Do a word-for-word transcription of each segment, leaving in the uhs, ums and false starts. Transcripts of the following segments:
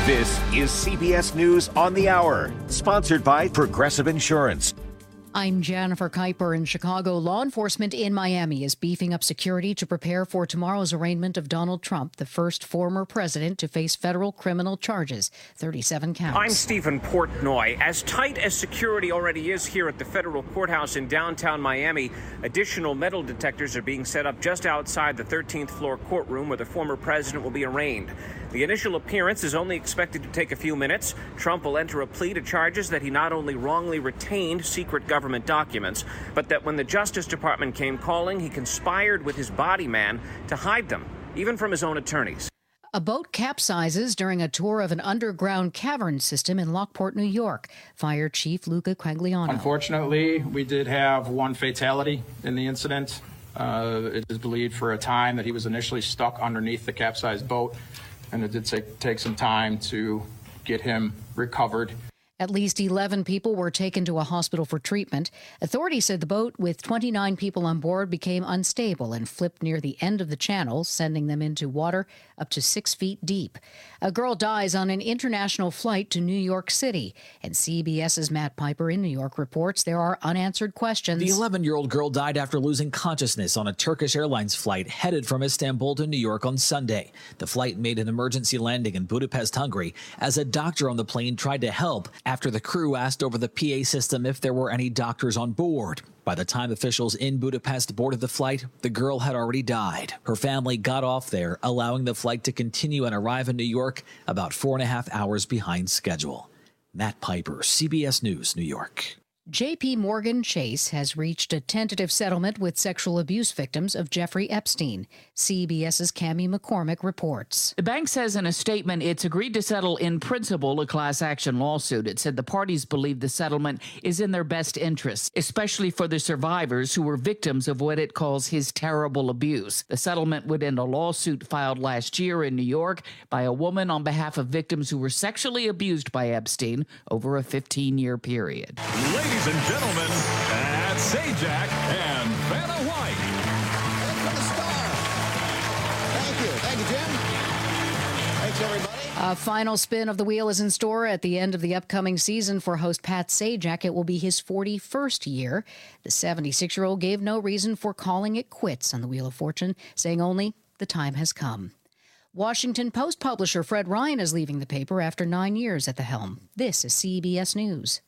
This is C B S News on the Hour, sponsored by Progressive Insurance. I'm Jennifer Kuiper in Chicago. Law enforcement in Miami is beefing up security to prepare for tomorrow's arraignment of Donald Trump, the first former president to face federal criminal charges, thirty-seven counts. I'm Stephen Portnoy. As tight as security already is here at the federal courthouse in downtown Miami, additional metal detectors are being set up just outside the thirteenth floor courtroom where the former president will be arraigned. The initial appearance is only expected to take a few minutes. Trump will enter a plea to charges that he not only wrongly retained secret government documents, but that when the Justice Department came calling, he conspired with his body man to hide them, even from his own attorneys. A boat capsizes during a tour of an underground cavern system in Lockport, New York. Fire Chief Luca Quagliano. Unfortunately, we did have one fatality in the incident. Uh, it is believed for a time that he was initially stuck underneath the capsized boat, and it did take, take some time to get him recovered. At least eleven people were taken to a hospital for treatment. Authorities said the boat with twenty-nine people on board became unstable and flipped near the end of the channel, sending them into water up to six feet deep. A girl dies on an international flight to New York City. And CBS's Matt Piper in New York reports there are unanswered questions. The eleven-year-old girl died after losing consciousness on a Turkish Airlines flight headed from Istanbul to New York on Sunday. The flight made an emergency landing in Budapest, Hungary, as a doctor on the plane tried to help after the crew asked over the P A system if there were any doctors on board. By the time officials in Budapest boarded the flight, the girl had already died. Her family got off there, allowing the flight to continue and arrive in New York about four and a half hours behind schedule. Matt Piper, C B S News, New York. J P Morgan Chase has reached a tentative settlement with sexual abuse victims of Jeffrey Epstein. CBS's Cammie McCormick reports. The bank says in a statement it's agreed to settle in principle a class action lawsuit. It said the parties believe the settlement is in their best interests, especially for the survivors who were victims of what it calls his terrible abuse. The settlement would end a lawsuit filed last year in New York by a woman on behalf of victims who were sexually abused by Epstein over a fifteen-year period. Ladies Ladies and gentlemen, Pat Sajak and Vanna White. And for the star. Thank you. Thank you, Jim. Thanks, everybody. A final spin of the wheel is in store at the end of the upcoming season for host Pat Sajak. It will be his forty-first year. The seventy-six-year-old gave no reason for calling it quits on the Wheel of Fortune, saying only the time has come. Washington Post publisher Fred Ryan is leaving the paper after nine years at the helm. This is C B S News.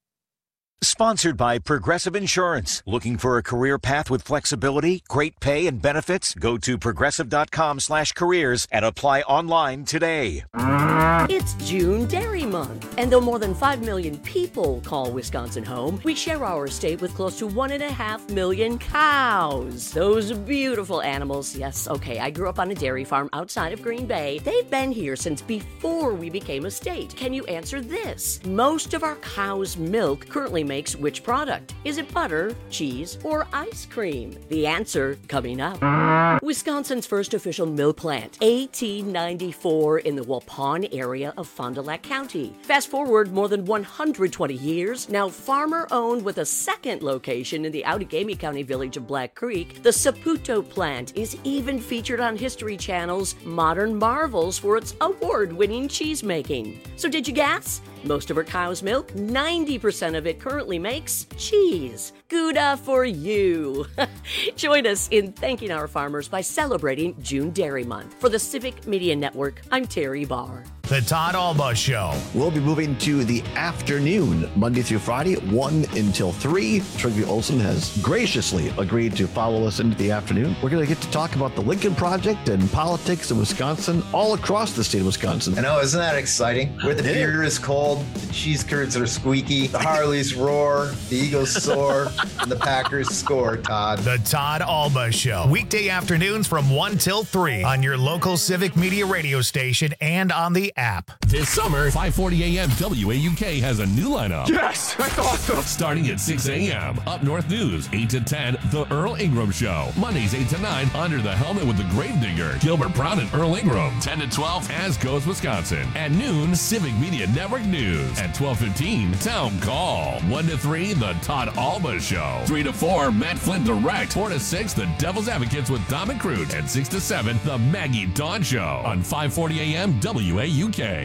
Sponsored by Progressive Insurance. Looking for a career path with flexibility, great pay, and benefits? Go to progressive.com slash careers and apply online today. It's June Dairy Month, and though more than five million people call Wisconsin home, we share our state with close to one and a half million cows. Those beautiful animals. Yes, okay, I grew up on a dairy farm outside of Green Bay. They've been here since before we became a state. Can you answer this? Most of our cow's milk currently makes which product? Is it butter, cheese, or ice cream? The answer coming up. Wisconsin's first official milk plant, eighteen ninety-four, in the Waupun area of Fond du Lac County. Fast forward more than one hundred twenty years, now farmer-owned with a second location in the Outagamie County village of Black Creek, the Saputo plant is even featured on History Channel's Modern Marvels for its award-winning cheese making. So did you guess? Most of our cow's milk, ninety percent of it currently makes cheese. Gouda for you. Join us in thanking our farmers by celebrating June Dairy Month. For the Civic Media Network, I'm Terry Barr. The Todd Alba Show. We'll be moving to the afternoon, Monday through Friday, one until three. Trygve Olsen has graciously agreed to follow us into the afternoon. We're going to get to talk about the Lincoln Project and politics in Wisconsin, all across the state of Wisconsin. I know, isn't that exciting? Where the beer is cold, the cheese curds are squeaky, the Harleys roar, the Eagles soar, and the Packers score, Todd. The Todd Alba Show. Weekday afternoons from one till three on your local Civic Media radio station and on the app. This summer, five forty a.m. W A U K has a new lineup. Yes, that's awesome. Starting at six a.m. Up North News, eight to ten, The Earl Ingram Show. Mondays, eight to nine, Under the Helmet with the Gravedigger, Gilbert Brown and Earl Ingram. ten to twelve, As Goes Wisconsin. At noon, Civic Media Network News. At twelve fifteen, Town Call. one to three, The Todd Alba Show. three to four, Matt Flynn Direct. four to six, The Devil's Advocates with Dom and Crute. And six to seven, The Maggie Dawn Show. On five forty a.m. W A U K.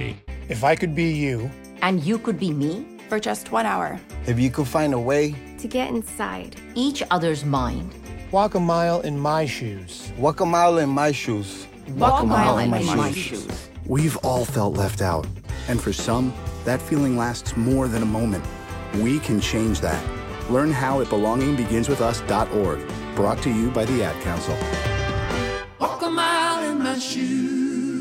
If I could be you. And you could be me? For just one hour. If you could find a way to get inside each other's mind. Walk a mile in my shoes. Walk a mile in my shoes. Walk, Walk a mile, mile in, in my, my shoes. shoes. We've all felt left out. And for some, that feeling lasts more than a moment. We can change that. Learn how at belonging begins with us dot org. Brought to you by the Ad Council. Walk a mile in my shoes.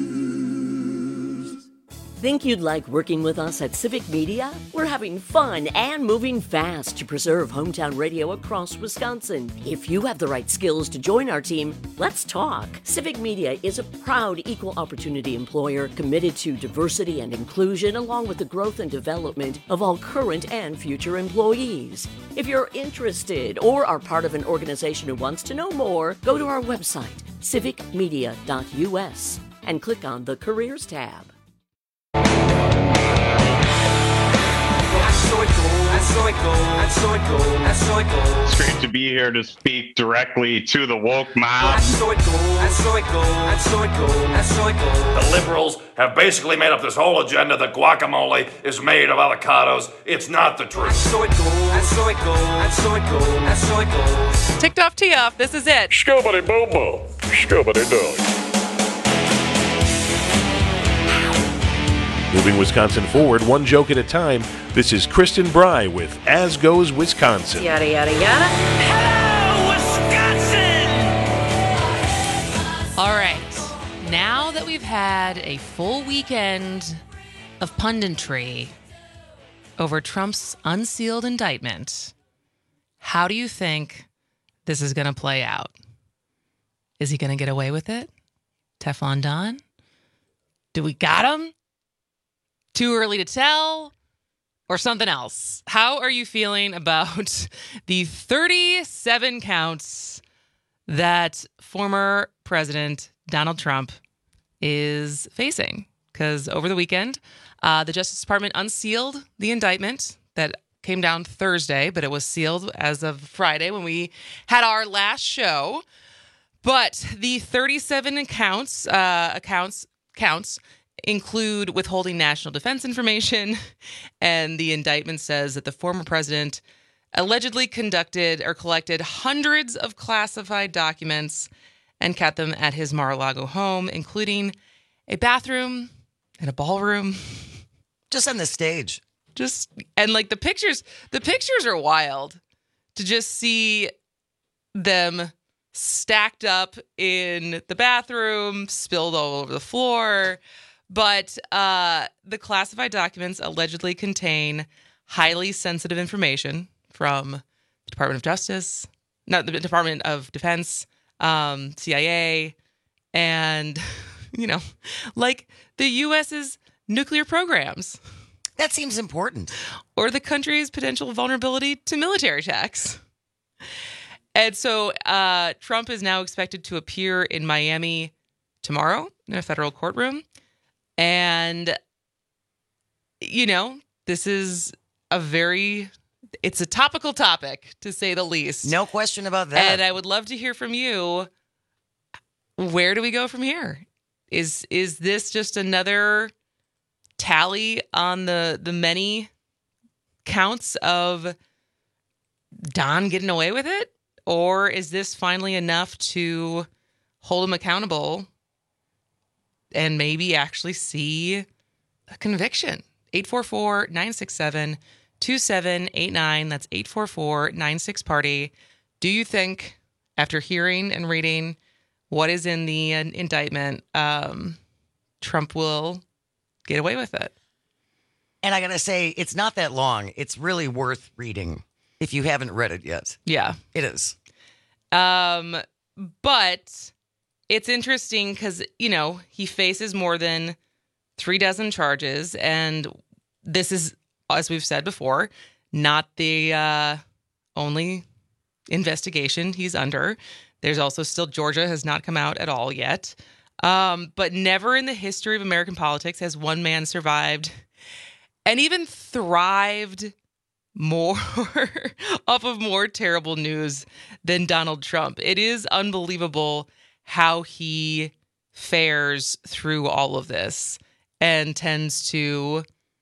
Think you'd like working with us at Civic Media? We're having fun and moving fast to preserve hometown radio across Wisconsin. If you have the right skills to join our team, let's talk. Civic Media is a proud equal opportunity employer committed to diversity and inclusion, along with the growth and development of all current and future employees. If you're interested or are part of an organization who wants to know more, go to our website, civic media dot u s, and click on the Careers tab. It's great to be here to speak directly to the woke mob. The liberals have basically made up this whole agenda that guacamole is made of avocados. It's not the truth. Ticked off, tee off. This is it. Scubbity boo boo. Scubbity doo. Moving Wisconsin forward, one joke at a time, this is Kristen Bry with As Goes Wisconsin. Yada, yada, yada. Hello, Wisconsin! All right. Now that we've had a full weekend of punditry over Trump's unsealed indictment, how do you think this is going to play out? Is he going to get away with it? Teflon Don? Do we got him? Too early to tell, or something else? How are you feeling about the thirty-seven counts that former President Donald Trump is facing? Because over the weekend, uh, the Justice Department unsealed the indictment that came down Thursday, but it was sealed as of Friday when we had our last show. But the thirty-seven counts, uh, accounts, counts include withholding national defense information, and the indictment says that the former president allegedly conducted or collected hundreds of classified documents and kept them at his Mar-a-Lago home, including a bathroom and a ballroom. Just on the stage. Just, and like the pictures, the pictures are wild to just see them stacked up in the bathroom, spilled all over the floor. But uh, the classified documents allegedly contain highly sensitive information from the Department of Justice, not the Department of Defense, um, C I A, and, you know, like the U S's nuclear programs. That seems important. Or the country's potential vulnerability to military attacks. And so uh, Trump is now expected to appear in Miami tomorrow in a federal courtroom. And, you know, this is a very, it's a topical topic, to say the least. No question about that. And I would love to hear from you. Where do we go from here? Is is this just another tally on the, the many counts of Don getting away with it? Or is this finally enough to hold him accountable and maybe actually see a conviction? eight four four, nine six seven, two seven eight nine. That's eight four four, nine six, party. Do you think, after hearing and reading what is in the uh, indictment, um, Trump will get away with it? And I got to say, it's not that long. It's really worth reading if you haven't read it yet. Yeah. It is. Um, but it's interesting because, you know, he faces more than three dozen charges. And this is, as we've said before, not the uh, only investigation he's under. There's also still, Georgia has not come out at all yet. Um, but never in the history of American politics has one man survived and even thrived more off of more terrible news than Donald Trump. It is unbelievable how he fares through all of this. and tends to,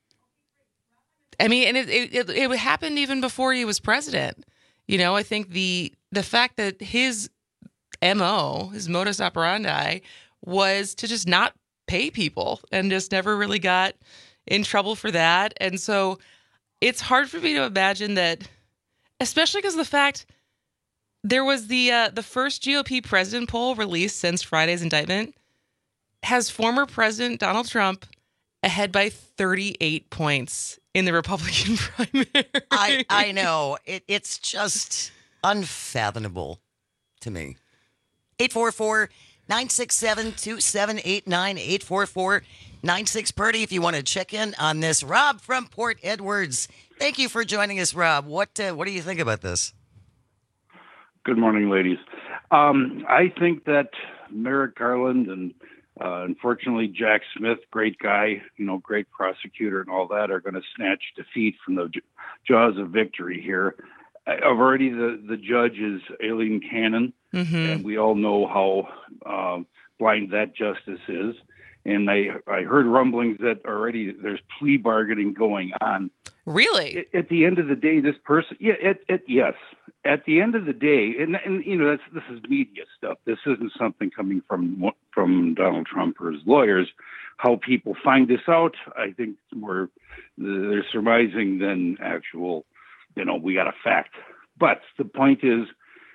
I mean, and it, it, it happened even before he was president. You know, I think the the fact that his M O, his modus operandi, was to just not pay people and just never really got in trouble for that. And so it's hard for me to imagine that, especially because of the fact there was the uh, the first G O P president poll released since Friday's indictment has former President Donald Trump ahead by thirty-eight points in the Republican primary. I, I know. It, it's just unfathomable to me. eight four four, nine six seven, two seven eight nine, eight four four, nine six Purdy if you want to check in on this. Rob from Port Edwards. Thank you for joining us, Rob. What uh, what do you think about this? Good morning, ladies. Um, I think that Merrick Garland and uh, unfortunately Jack Smith, great guy, you know, great prosecutor and all that, are going to snatch defeat from the jaws of victory here. I've already the, the judge is Aileen Cannon, mm-hmm. and we all know how uh, blind that justice is. And I, I heard rumblings that already there's plea bargaining going on. Really? At, at the end of the day, this person, yeah, at, at, yes. At the end of the day, and, and you know, that's, this is media stuff. This isn't something coming from from Donald Trump or his lawyers. How people find this out, I think more they're surmising than actual, you know, we got a fact. But the point is,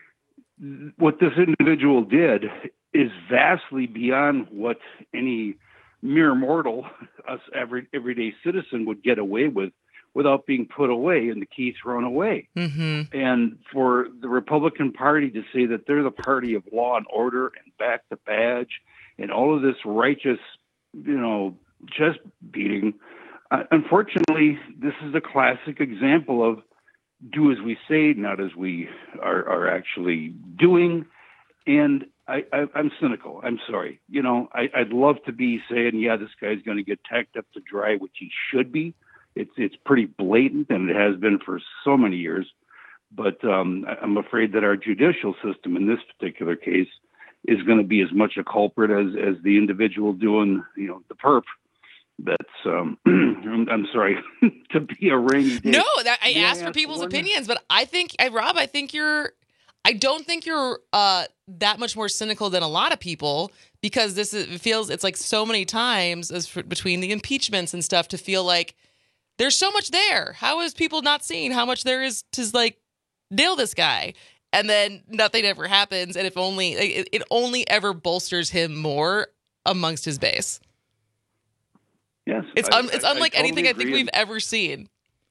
what this individual did is vastly beyond what any mere mortal, us every everyday citizen, would get away with without being put away and the key thrown away. Mm-hmm. And for the Republican Party to say that they're the party of law and order and back the badge and all of this righteous, you know, chest beating, uh, unfortunately, this is a classic example of do as we say, not as we are, are actually doing. And I, I, I'm cynical. I'm sorry. You know, I, I'd love to be saying, yeah, this guy's going to get tacked up to dry, which he should be. It's it's pretty blatant, and it has been for so many years. But um, I'm afraid that our judicial system in this particular case is going to be as much a culprit as, as the individual doing, you know, the perp. That's um, I'm, I'm sorry to be a rainy day. No, that, I May asked I for ask people's one? opinions, but I think, I, Rob, I think you're. I don't think you're uh, that much more cynical than a lot of people, because this is, it feels it's like so many times as for, between the impeachments and stuff to feel like there's so much there. How is people not seeing how much there is to like nail this guy? And then nothing ever happens. And if only it, it only ever bolsters him more amongst his base. Yes, It's I- un, it's I- I unlike totally anything I think agree. we've ever seen.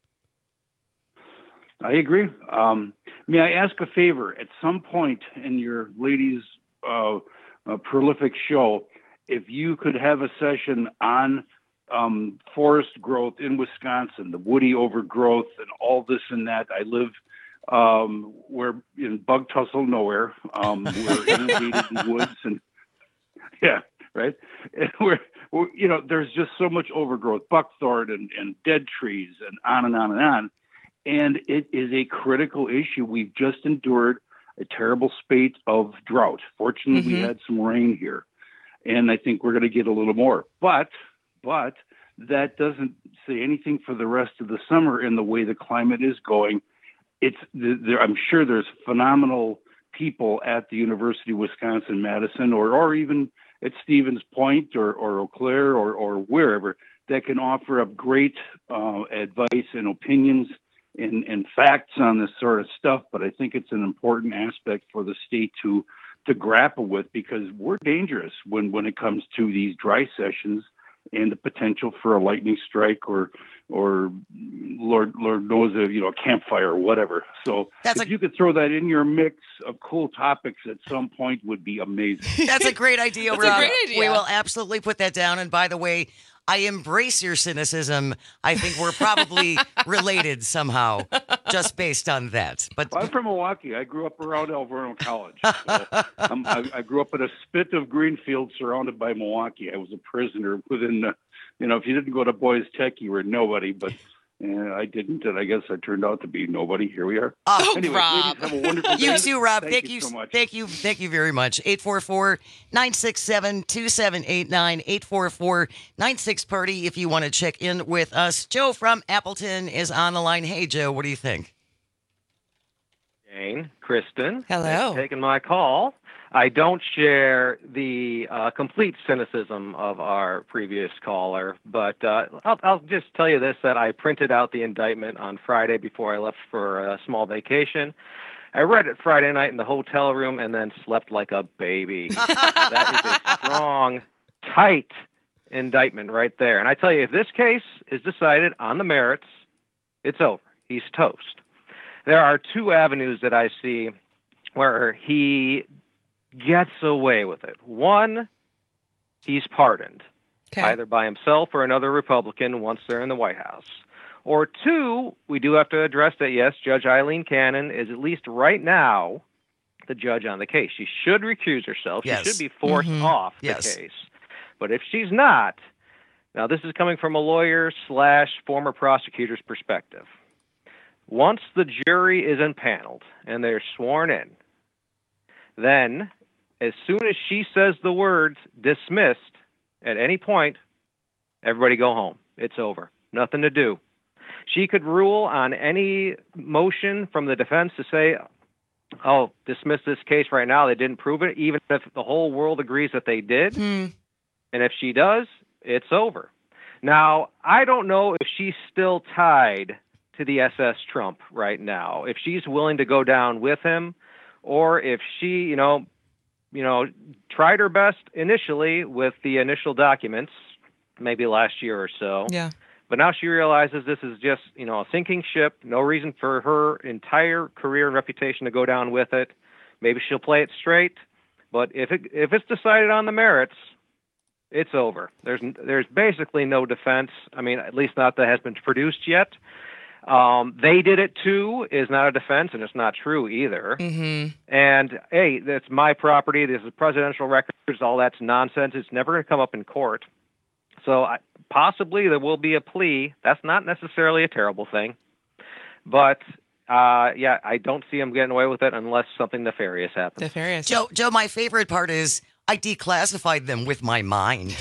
I agree. Um, may I ask a favor? At some point in your ladies' uh, uh, prolific show, if you could have a session on um, forest growth in Wisconsin, the woody overgrowth and all this and that. I live um, we're in bug tussle nowhere. Um, we're inundated in woods and yeah, right. And we're, we're, you know, there's just so much overgrowth, buckthorn and, and dead trees and on and on and on. And it is a critical issue. We've just endured a terrible spate of drought. Fortunately, Mm-hmm. we had some rain here, and I think we're going to get a little more. But, but that doesn't say anything for the rest of the summer in the way the climate is going. It's there. I'm sure there's phenomenal people at the University of Wisconsin-Madison, or or even at Stevens Point or or Eau Claire or or wherever that can offer up great uh, advice and opinions and, and facts on this sort of stuff. But I think it's an important aspect for the state to to grapple with, because we're dangerous when, when it comes to these dry sessions and the potential for a lightning strike or or Lord Lord knows a you know a campfire or whatever. So That's if a- you could throw that in your mix of cool topics at some point would be amazing. That's a great idea, That's a Rob. great idea. We will absolutely put that down. And by the way, I embrace your cynicism. I think we're probably related somehow, just based on that. But I'm from Milwaukee. I grew up around Alverno College. So um, I, I grew up in a spit of Greenfield surrounded by Milwaukee. I was a prisoner within the, you know, if you didn't go to Boys Tech, you were nobody. But And I didn't, and I guess I turned out to be nobody. Here we are. Oh, anyway, Rob. ladies, have a wonderful day. You too, Rob. Thank, Thank, you you, so much. thank you, thank you very much. eight four four, nine six seven, two seven eight nine, eight four four, nine six party if you want to check in with us. Joe from Appleton is on the line. Hey, Joe, what do you think? Jane, Kristen. Hello. Thanks for taking my call. I don't share the uh, complete cynicism of our previous caller, but uh, I'll, I'll just tell you this, that I printed out the indictment on Friday before I left for a small vacation. I read it Friday night in the hotel room and then slept like a baby. That is a strong, tight indictment right there. And I tell you, if this case is decided on the merits, it's over. He's toast. There are two avenues that I see where he gets away with it. One, he's pardoned, okay, either by himself or another Republican once they're in the White House. Or two, we do have to address that, yes, Judge Eileen Cannon is, at least right now, the judge on the case. She should recuse herself. Yes. She should be forced Mm-hmm. off the Yes. case. But if she's not, now this is coming from a lawyer slash former prosecutor's perspective. Once the jury is impaneled and they're sworn in, then as soon as she says the words dismissed at any point, everybody go home. It's over. Nothing to do. She could rule on any motion from the defense to say, oh, dismiss this case right now. They didn't prove it, even if the whole world agrees that they did. Hmm. And if she does, it's over. Now, I don't know if she's still tied to the S S Trump right now, if she's willing to go down with him, or if she, you know, you know, tried her best initially with the initial documents, maybe last year or so. Yeah. But now she realizes this is just, you know, a sinking ship, no reason for her entire career and reputation to go down with it. Maybe she'll play it straight. But if it, if it's decided on the merits, it's over. There's there's basically no defense. I mean, at least not that has been produced yet. Um, they did it too is not a defense, and it's not true either. Mm-hmm. And hey, that's my property. This is presidential records. All that's nonsense. It's never going to come up in court. So I, possibly there will be a plea. That's not necessarily a terrible thing, but uh, yeah, I don't see him getting away with it unless something nefarious happens. Nefarious. Joe, Joe, my favorite part is I declassified them with my mind.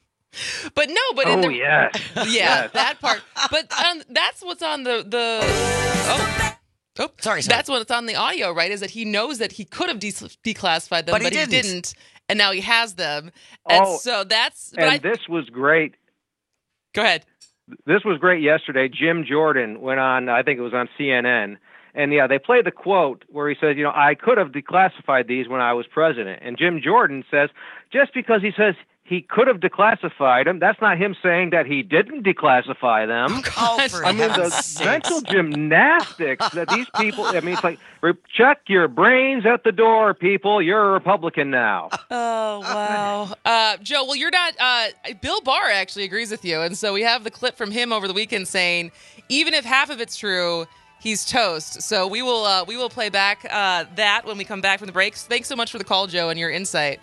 But no, but in Oh, the, yes. yeah, Yes. that part. But um, that's what's on the the. Oh. Oh, sorry, sorry. That's what's on the audio, right? Is that he knows that he could have de- declassified them, But but, he he, didn't. didn't, and now he has them. And Oh, so that's. But And I, this was great. go ahead. This was great yesterday. Jim Jordan went on, I think it was on C N N. And yeah, they played the quote where he says, you know, I could have declassified these when I was president. And Jim Jordan says, just because he says he could have declassified them, that's not him saying that he didn't declassify them. Oh, for I mean, the heaven's sakes. mental gymnastics that these people, I mean, it's like, re- check your brains at the door, people. You're a Republican now. Oh, wow. Uh, Joe, well, you're not. Uh, Bill Barr actually agrees with you. And so we have the clip from him over the weekend saying, even if half of it's true, he's toast. So we will uh, we will play back uh, that when we come back from the breaks. Thanks so much for the call, Joe, and your insight.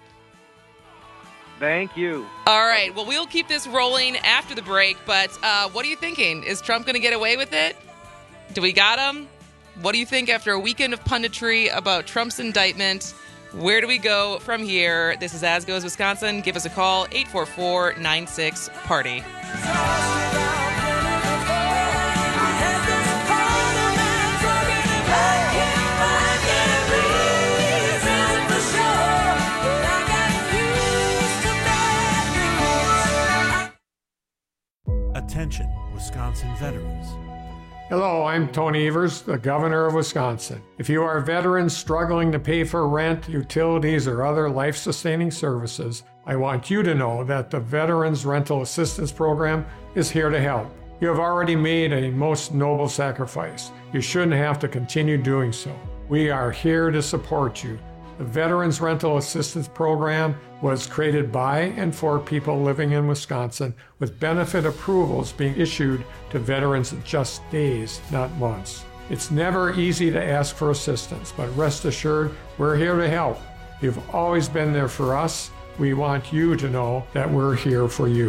Thank you. All right. Well, we'll keep this rolling after the break. But uh, what are you thinking? Is Trump going to get away with it? Do we got him? What do you think after a weekend of punditry about Trump's indictment? Where do we go from here? This is As Goes Wisconsin. Give us a call, eight four four, nine six, party. Attention, Wisconsin veterans. Hello, I'm Tony Evers, the Governor of Wisconsin. If you are a veteran struggling to pay for rent, utilities, or other life-sustaining services, I want you to know that the Veterans Rental Assistance Program is here to help. You have already made a most noble sacrifice. You shouldn't have to continue doing so. We are here to support you. The Veterans Rental Assistance Program was created by and for people living in Wisconsin, with benefit approvals being issued to veterans in just days, not months. It's never easy to ask for assistance, but rest assured, we're here to help. You've always been there for us. We want you to know that we're here for you.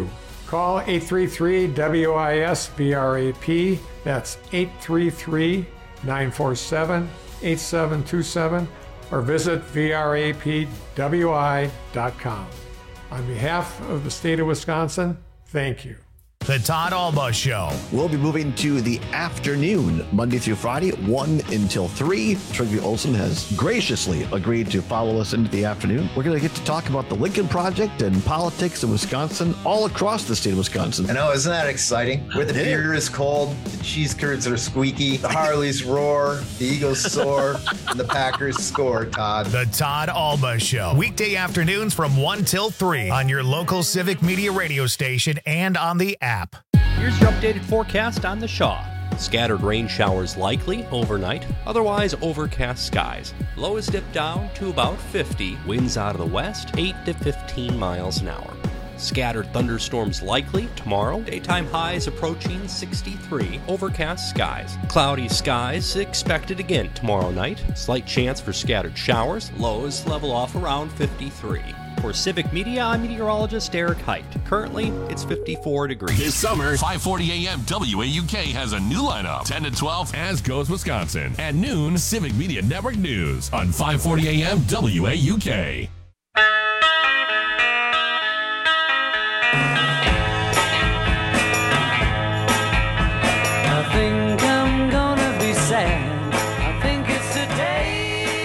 Call eight three three W I S V R A P. That's eight three three, nine four seven, eight seven two seven or visit V R A P W I dot com. On behalf of the state of Wisconsin, thank you. The Todd Alba Show. We'll be moving to the afternoon, Monday through Friday, one until three. Trygve Olsen has graciously agreed to follow us into the afternoon. We're going to get to talk about the Lincoln Project and politics in Wisconsin, all across the state of Wisconsin. I know, isn't that exciting? Where the beer is cold, the cheese curds are squeaky, the Harleys roar, the Eagles soar, and the Packers score, Todd. The Todd Alba Show. Weekday afternoons from one till three on your local Civic Media radio station and on the app. Here's your updated forecast on the Shaw. Scattered rain showers likely overnight, otherwise overcast skies. Lows dip down to about fifty, winds out of the west, eight to fifteen miles an hour. Scattered thunderstorms likely tomorrow, daytime highs approaching sixty-three, overcast skies. Cloudy skies expected again tomorrow night, slight chance for scattered showers, lows level off around fifty-three. For Civic Media, I'm meteorologist Eric Height. Currently, it's fifty-four degrees. This summer, five forty A M W A U K has a new lineup. ten to twelve, As Goes Wisconsin. At noon, Civic Media Network News on five forty A M W A U K. I think I'm gonna be sad. I think it's today.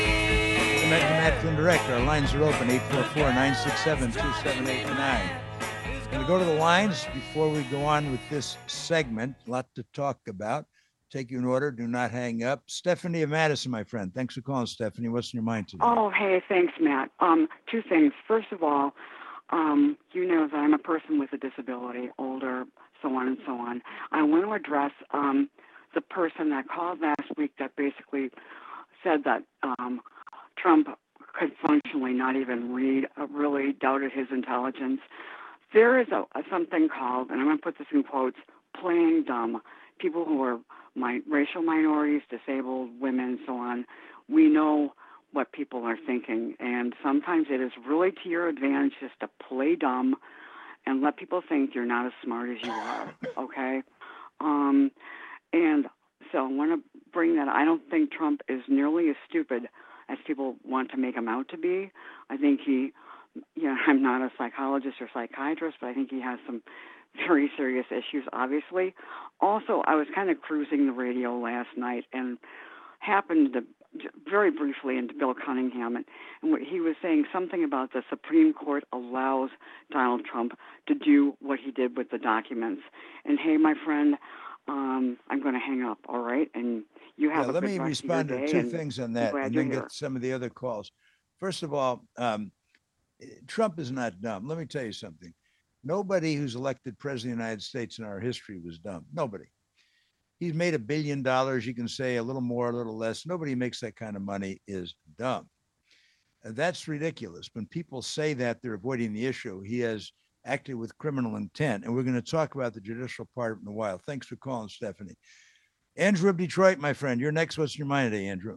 Matt, Matt Flynn Direct. Our lines are open, eight four four, nine six seven, two seven eight nine. Going to go to the lines before we go on with this segment. A lot to talk about. Take you in order. Do not hang up. Stephanie of Madison, my friend. Thanks for calling, Stephanie. What's in your mind today? Oh, hey, thanks, Matt. Um, two things. First of all, um, you know that I'm a person with a disability, older, so on and so on. I want to address um, the person that called last week that basically said that um, Trump could functionally not even read, uh, really doubted his intelligence. There is a, a something called, and I'm going to put this in quotes, playing dumb. People who are my, racial minorities, disabled, women, so on, we know what people are thinking. And sometimes it is really to your advantage just to play dumb and let people think you're not as smart as you are, okay? Um, and so I want to bring that. I don't think Trump is nearly as stupid as people want to make him out to be. I think he, you know, I'm not a psychologist or psychiatrist, but I think he has some very serious issues, obviously. Also, I was kind of cruising the radio last night and happened to very briefly into Bill Cunningham, and, and what he was saying something about the Supreme Court allows Donald Trump to do what he did with the documents. And hey, my friend, um, I'm going to hang up, all right? And you have yeah, a let good me rest respond of your to day, two things on that, glad and you're then here. get some of the other calls. First of all, um, Trump is not dumb. Let me tell you something. Nobody who's elected president of the United States in our history was dumb. Nobody. He's made a billion dollars. You can say a little more, a little less. Nobody who makes that kind of money is dumb. Uh, that's ridiculous. When people say that, they're avoiding the issue. He has acted with criminal intent, and we're going to talk about the judicial part in a while. Thanks for calling, Stephanie. Andrew of Detroit, my friend. You're next. What's in your mind today, Andrew?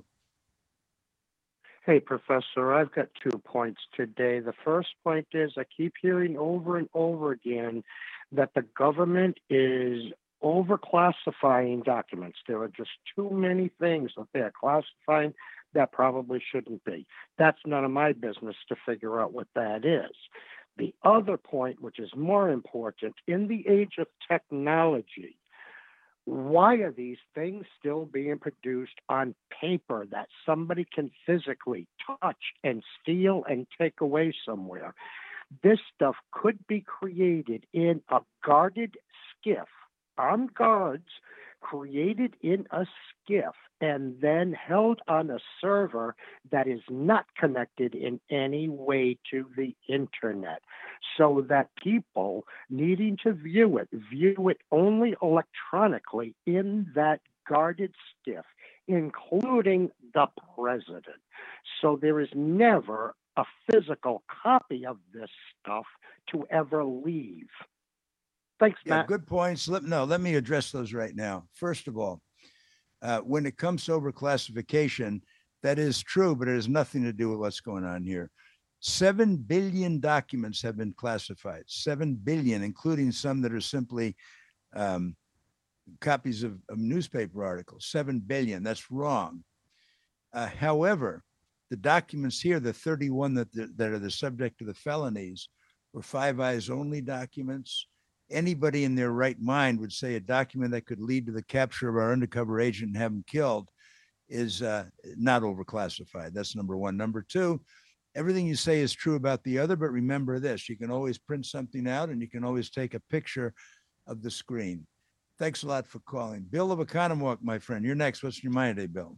Hey, Professor, I've got two points today. The first point is I keep hearing over and over again that the government is overclassifying documents. There are just too many things that they are classifying that probably shouldn't be. That's none of my business to figure out what that is. The other point, which is more important, in the age of technology, why are these things still being produced on paper that somebody can physically touch and steal and take away somewhere? This stuff could be created in a guarded skiff, armed guards created in a skiff, and then held on a server that is not connected in any way to the internet, so that people needing to view it, view it only electronically in that guarded skiff, including the president. So there is never a physical copy of this stuff to ever leave. Thanks, Yeah, Matt. good points. Let, no, let me address those right now. First of all, uh, when it comes to overclassification, that is true, but it has nothing to do with what's going on here. Seven billion documents have been classified, seven billion, including some that are simply um, copies of, of newspaper articles, seven billion. That's wrong. Uh, however, the documents here, the thirty-one that, that are the subject of the felonies, were Five Eyes only documents. Anybody in their right mind would say a document that could lead to the capture of our undercover agent and have him killed is uh, not overclassified. That's number one. Number two, everything you say is true about the other, but remember this, you can always print something out and you can always take a picture of the screen. Thanks a lot for calling. Bill of Economowoc, my friend. You're next. What's in your mind today, Bill?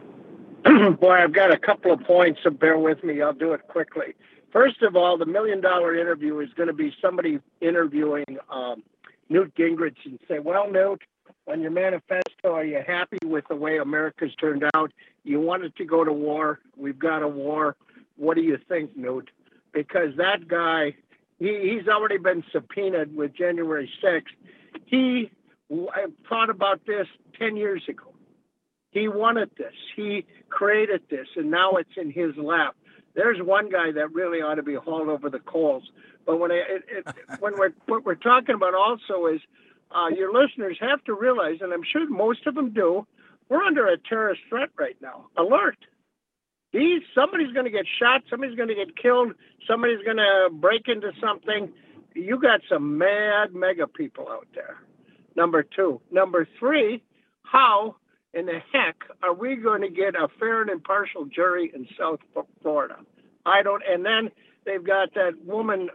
Boy, I've got a couple of points, so bear with me. I'll do it quickly. First of all, the million dollar interview is going to be somebody interviewing um, Newt Gingrich and say, well, Newt, on your manifesto, are you happy with the way America's turned out? You wanted to go to war. We've got a war. What do you think, Newt? Because that guy, he, he's already been subpoenaed with January sixth. He I thought about this ten years ago. He wanted this. He created this, and now it's in his lap. There's one guy that really ought to be hauled over the coals. But when I, it, it, when we're what we're talking about also is uh, your listeners have to realize, and I'm sure most of them do, we're under a terrorist threat right now. Alert! These somebody's going to get shot. Somebody's going to get killed. Somebody's going to break into something. You got some mad mega people out there. Number two. Number three. How in the heck are we going to get a fair and impartial jury in South Florida? I don't. And then they've got that woman.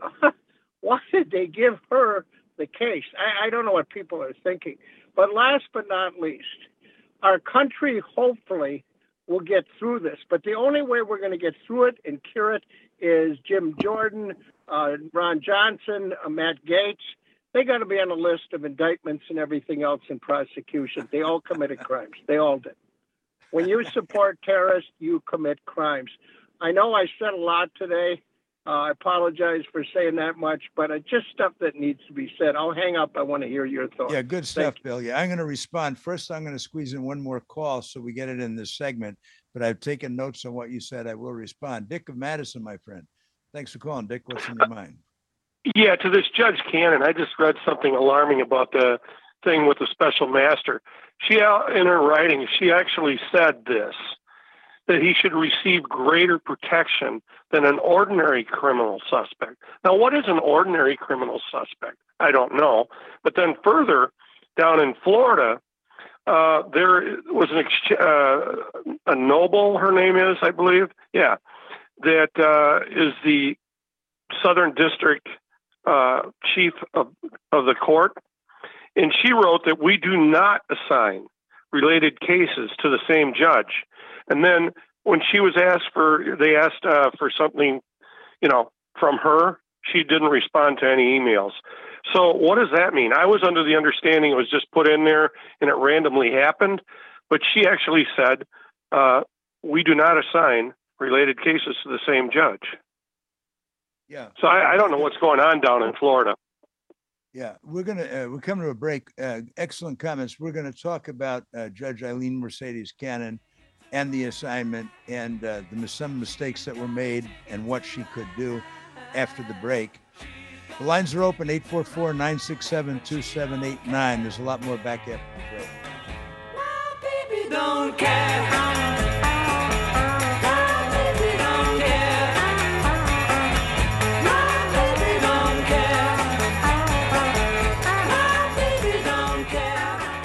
Why did they give her the case? I, I don't know what people are thinking. But last but not least, our country hopefully will get through this. But the only way we're going to get through it and cure it is Jim Jordan, uh, Ron Johnson, uh, Matt Gaetz. They got to be on a list of indictments and everything else in prosecution. They all committed crimes. They all did. When you support terrorists, you commit crimes. I know I said a lot today. Uh, I apologize for saying that much, but it's just stuff that needs to be said. I'll hang up. I want to hear your thoughts. Yeah, good stuff, Bill. Yeah, I'm going to respond. First, I'm going to squeeze in one more call so we get it in this segment, but I've taken notes on what you said. I will respond. Dick of Madison, my friend. Thanks for calling, Dick. What's in your mind? Yeah, to this Judge Cannon, I just read something alarming about the thing with the special master. She, in her writing, she actually said this, that he should receive greater protection than an ordinary criminal suspect. Now, what is an ordinary criminal suspect? I don't know. But then further, down in Florida, uh, there was an ex- uh, a Noble, her name is, I believe. Yeah, that uh, is the Southern District uh, chief of, of the court. And she wrote that we do not assign related cases to the same judge. And then when she was asked for, they asked uh, for something, you know, from her, she didn't respond to any emails. So what does that mean? I was under the understanding it was just put in there and it randomly happened, but she actually said, uh, we do not assign related cases to the same judge. Yeah. So I, I don't know what's going on down in Florida. Yeah, we're gonna uh, we're coming to a break. Uh, excellent comments. We're gonna talk about uh, Judge Eileen Mercedes Cannon and the assignment and uh, the some mistakes that were made and what she could do after the break. The lines are open, eight four four, nine six seven, two seven eight nine. There's a lot more back after the break. My baby don't care. My baby don't care. My baby don't care. My baby don't care.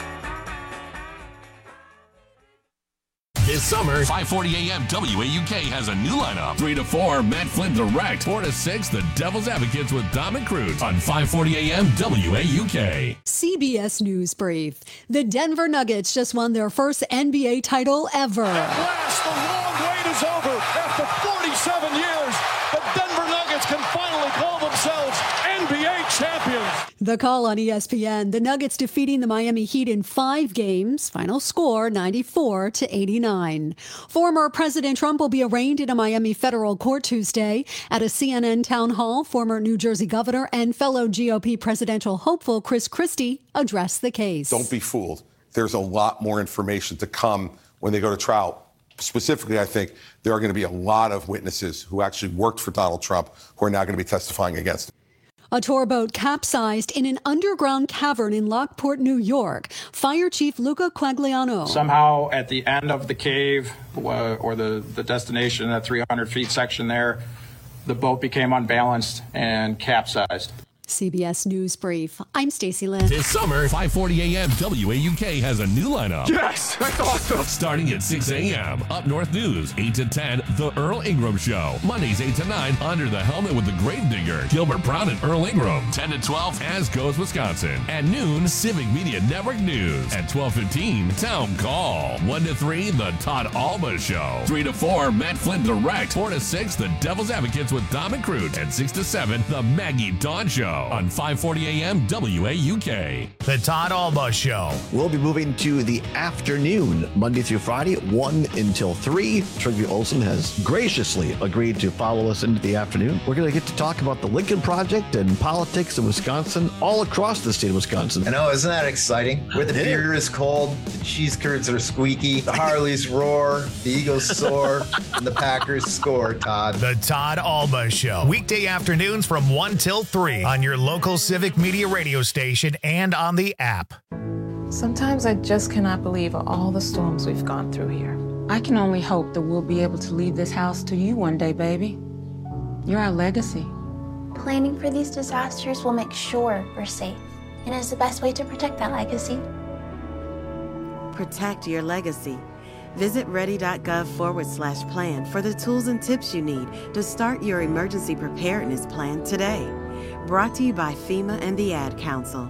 This summer, five forty a.m. W A U K has a new lineup. three to four, Matt Flynn Direct. four to six, The Devil's Advocates with Dom and Cruz on five forty a.m. W A U K. C B S News Brief. The Denver Nuggets just won their first N B A title ever. At last, the long wait is over. After forty-seven years, the Denver Nuggets can finally call themselves N B A champions. The call on E S P N, the Nuggets defeating the Miami Heat in five games. Final score ninety-four to eighty-nine. Former President Trump will be arraigned in a Miami federal court Tuesday. At a C N N town hall, former New Jersey governor and fellow G O P presidential hopeful Chris Christie addressed the case. Don't be fooled. There's a lot more information to come when they go to trial. Specifically, I think there are going to be a lot of witnesses who actually worked for Donald Trump who are now going to be testifying against him. A tour boat capsized in an underground cavern in Lockport, New York. Fire Chief Luca Quagliano. Somehow at the end of the cave uh, or the, the destination, that three hundred feet section there, the boat became unbalanced and capsized. C B S News Brief. I'm Stacey Lynn. This summer, five forty a.m. W A U K has a new lineup. Yes, that's awesome. Starting at six a.m. Up North News, eight to ten, The Earl Ingram Show. Mondays, eight to nine, Under the Helmet with the Gravedigger, Gilbert Brown and Earl Ingram. ten to twelve, As Goes Wisconsin. At noon, Civic Media Network News. At twelve fifteen, Town Call. one to three, The Todd Alba Show. three to four, Matt Flynn Direct. four to six, The Devil's Advocates with Dom and Crute. And six to seven, The Maggie Dawn Show. On five forty a.m. W A U K. The Todd Alba Show. We'll be moving to the afternoon, Monday through Friday, one until three. Trygve Olsen has graciously agreed to follow us into the afternoon. We're going to get to talk about the Lincoln Project and politics in Wisconsin, all across the state of Wisconsin. I know, isn't that exciting? Where the beer is cold, the cheese curds are squeaky, the Harleys roar, the Eagles soar, and the Packers score, Todd. The Todd Alba Show. Weekday afternoons from one till three on your local Civic Media radio station and on the app. Sometimes I just cannot believe all the storms we've gone through here. I can only hope that we'll be able to leave this house to you one day, baby. You're our legacy. Planning for these disasters will make sure we're safe, and is the best way to protect that legacy. Protect your legacy. Visit ready.gov forward slash plan for the tools and tips you need to start your emergency preparedness plan today. Brought to you by FEMA and the Ad Council.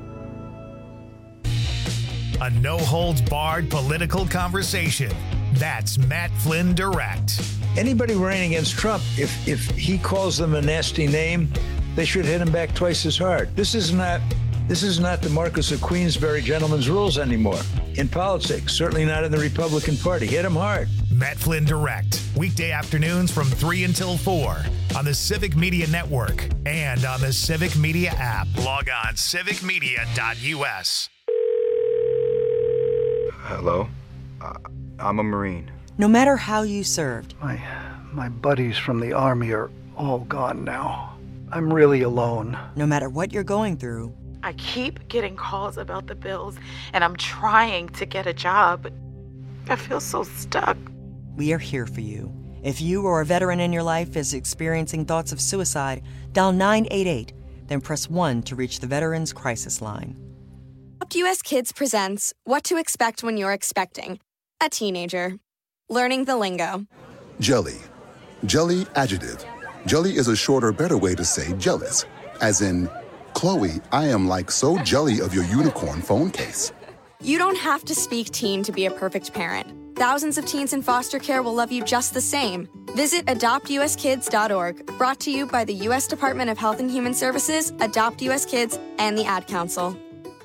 A no-holds-barred political conversation. That's Matt Flynn Direct. Anybody running against Trump, if if he calls them a nasty name, they should hit him back twice as hard. This is not this is not the Marquis of Queensberry gentleman's rules anymore in politics. Certainly not in the Republican Party. Hit him hard. Matt Flynn Direct. Weekday afternoons from three until four on the Civic Media Network and on the Civic Media app. Log on civic media dot u s. Hello. Uh, I'm a Marine. No matter how you served. My, my buddies from the Army are all gone now. I'm really alone. No matter what you're going through. I keep getting calls about the bills, and I'm trying to get a job, but I feel so stuck. We are here for you. If you or a veteran in your life is experiencing thoughts of suicide, dial nine eight eight, then press one to reach the Veterans Crisis Line. Adopt U S Kids presents What to Expect When You're Expecting a Teenager. Learning the lingo. Jelly. Jelly adjective. Jelly is a shorter, better way to say jealous. As in, Chloe, I am like so jelly of your unicorn phone case. You don't have to speak teen to be a perfect parent. Thousands of teens in foster care will love you just the same. Visit adopt u s kids dot org. Brought to you by the U S Department of Health and Human Services, Adopt U S Kids, and the Ad Council.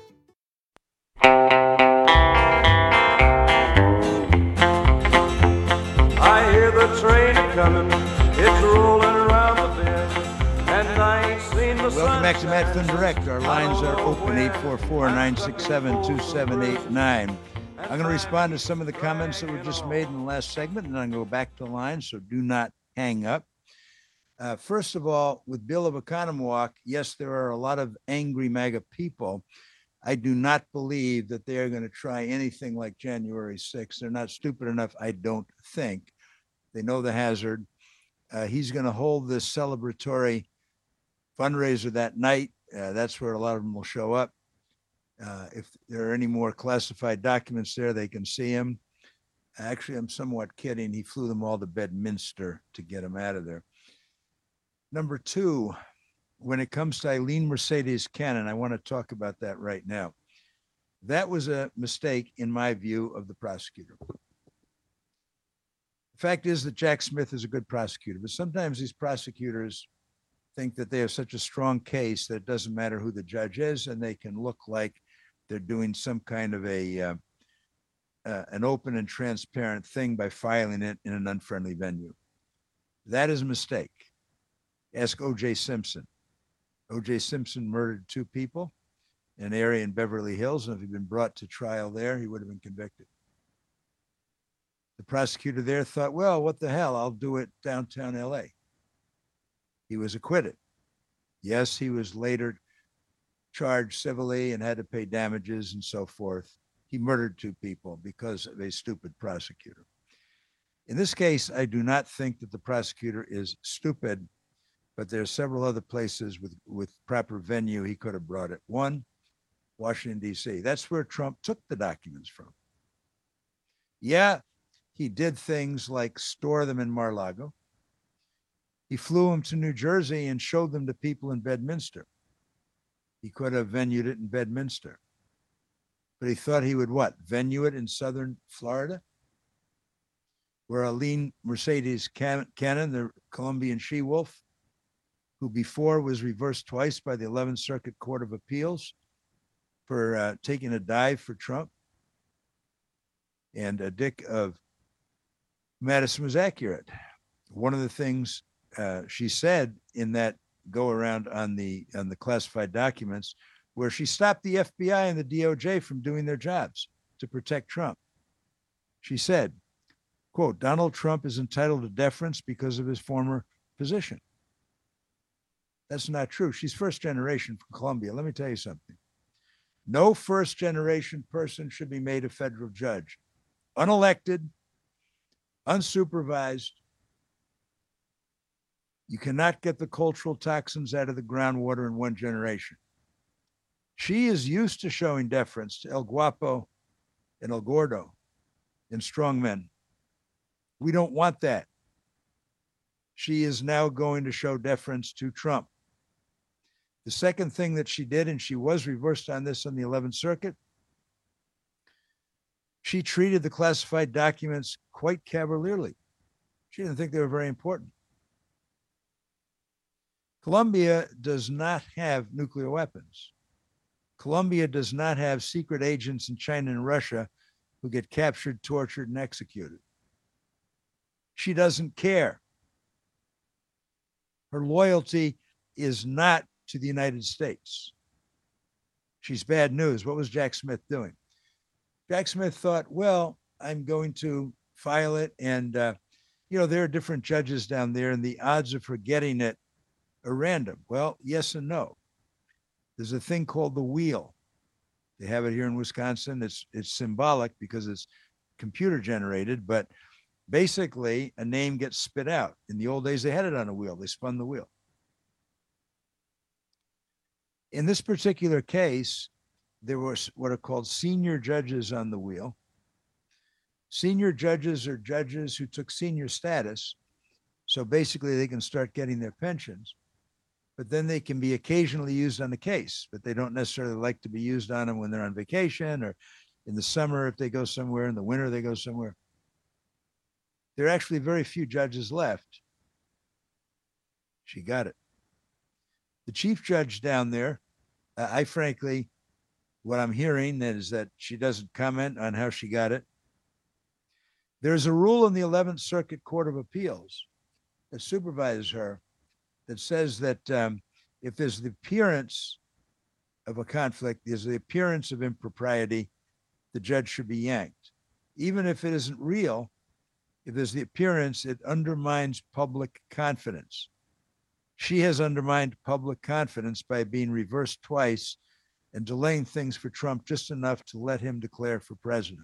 I hear the train coming, it's rolling around the bend, and I ain't seen the sun. Welcome back to Matt Flynn Direct. Our lines are open, eight four four, nine six seven, two seven eight nine. I'm going to respond to some of the comments that were just made in the last segment, and then I'm going to go back to the line, so do not hang up. Uh, first of all, with Bill of Oconomowoc, yes, there are a lot of angry MAGA people. I do not believe that they are going to try anything like January sixth. They're not stupid enough, I don't think. They know the hazard. Uh, he's going to hold this celebratory fundraiser that night. Uh, that's where a lot of them will show up. Uh, if there are any more classified documents there, they can see him. Actually, I'm somewhat kidding. He flew them all to Bedminster to get him out of there. Number two, when it comes to Eileen Mercedes Cannon, I want to talk about that right now. That was a mistake, in my view, of the prosecutor. The fact is that Jack Smith is a good prosecutor, but sometimes these prosecutors think that they have such a strong case that it doesn't matter who the judge is, and they can look like they're doing some kind of a uh, uh, an open and transparent thing by filing it in an unfriendly venue. That is a mistake. Ask O J Simpson. O J Simpson murdered two people in an area in Beverly Hills, and if he'd been brought to trial there, he would have been convicted. The prosecutor there thought, well, what the hell? I'll do it downtown L A. He was acquitted. Yes, he was later charged civilly and had to pay damages and so forth. He murdered two people because of a stupid prosecutor. In this case, I do not think that the prosecutor is stupid, but there are several other places with, with proper venue he could have brought it. One, Washington, D C. That's where Trump took the documents from. Yeah, he did things like store them in Mar-a-Lago. He flew them to New Jersey and showed them to people in Bedminster. He could have venued it in Bedminster. But he thought he would what? Venue it in southern Florida? Where Eileen Mercedes Cannon, the Colombian she-wolf, who before was reversed twice by the eleventh Circuit Court of Appeals for uh, taking a dive for Trump. And uh, Dick of Madison was accurate. One of the things uh, she said in that go around on the on the classified documents, where she stopped the F B I and the D O J from doing their jobs to protect Trump. She said, quote, Donald Trump is entitled to deference because of his former position. That's not true. She's first generation from Colombia. Let me tell you something. No first generation person should be made a federal judge. Unelected, unsupervised. You cannot get the cultural toxins out of the groundwater in one generation. She is used to showing deference to El Guapo and El Gordo and strong men. We don't want that. She is now going to show deference to Trump. The second thing that she did, and she was reversed on this on the eleventh Circuit, she treated the classified documents quite cavalierly. She didn't think they were very important. Colombia does not have nuclear weapons. Colombia does not have secret agents in China and Russia who get captured, tortured, and executed. She doesn't care. Her loyalty is not to the United States. She's bad news. What was Jack Smith doing? Jack Smith thought, well, I'm going to file it. And, uh, you know, there are different judges down there, and the odds of her getting it are random. Well, yes and no. There's a thing called the wheel. They have it here in Wisconsin. It's it's symbolic because it's computer generated, but basically a name gets spit out. In the old days, they had it on a wheel. They spun the wheel. In this particular case, there were what are called senior judges on the wheel. Senior judges are judges who took senior status. So basically they can start getting their pensions, but then they can be occasionally used on a case, but they don't necessarily like to be used on them when they're on vacation or in the summer if they go somewhere, in the winter they go somewhere. There are actually very few judges left. She got it. The chief judge down there, uh, I frankly, what I'm hearing is that she doesn't comment on how she got it. There's a rule in the eleventh Circuit Court of Appeals that supervises her that says that um, if there's the appearance of a conflict, there's the appearance of impropriety, the judge should be yanked. Even if it isn't real, if there's the appearance, it undermines public confidence. She has undermined public confidence by being reversed twice and delaying things for Trump just enough to let him declare for president.